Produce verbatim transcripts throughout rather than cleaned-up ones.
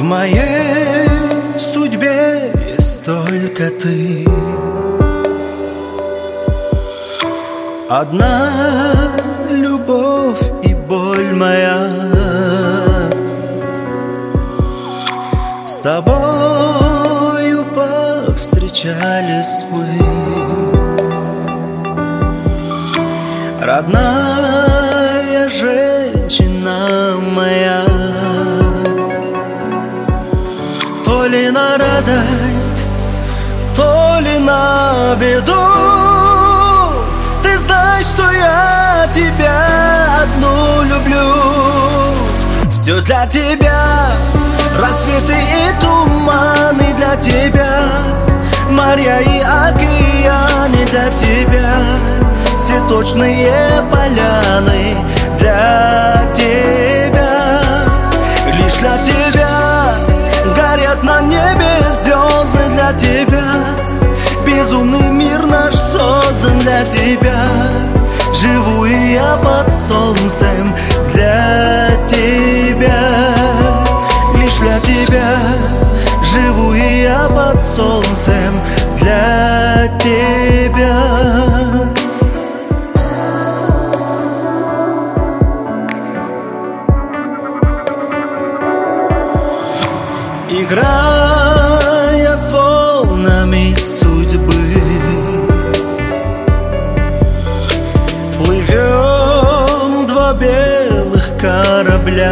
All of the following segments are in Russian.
моей судьбе есть только ты. Одна любовь и боль моя. С тобою повстречались мы. Родная женщина моя. То ли на радость, то ли на беду, ты знаешь, что я тебя одну люблю. Все для тебя, рассветы и туманы для тебя, моря и океаны для тебя, цветочные поляны для тебя. Лишь для тебя горят на небе звезды для тебя. Безумный мир наш создан для тебя. Живу и я под солнцем для тебя. Лишь для тебя живу и я под солнцем для тебя. Играя с волнами судьбы, плывем два белых корабля.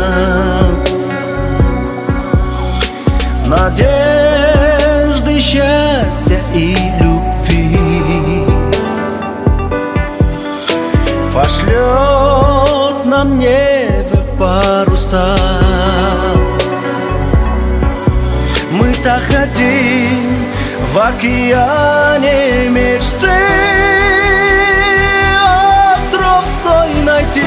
Надежды, счастья и любви пошлет нам небо паруса. Мы так хотим в океане мечты остров свой найти.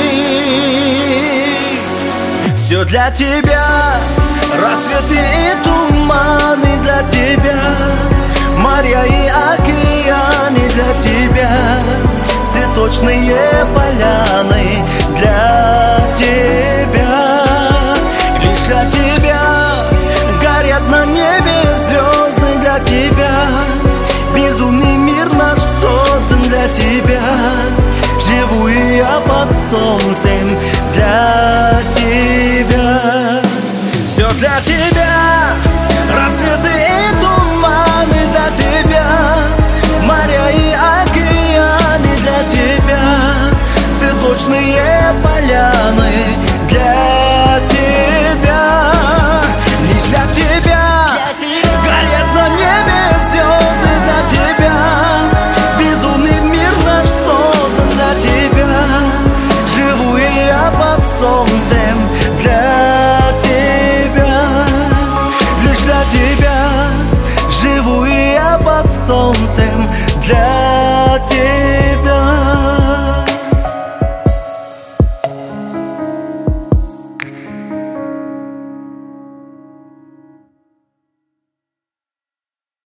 Все для тебя, рассветы и туманы для тебя, моря и океаны для тебя, цветочные поляны для тебя. Лишь для тебя горят на небе звезды для тебя. Безумный мир наш создан для тебя. Живу и я под солнцем для тебя. Все для тебя, рассветы и туманы для тебя, моря и океаны для тебя, цветочные поляны для тебя. Лишь для тебя горят на небе звезды для тебя. Безумный мир наш создан для тебя. Живу и я под солнцем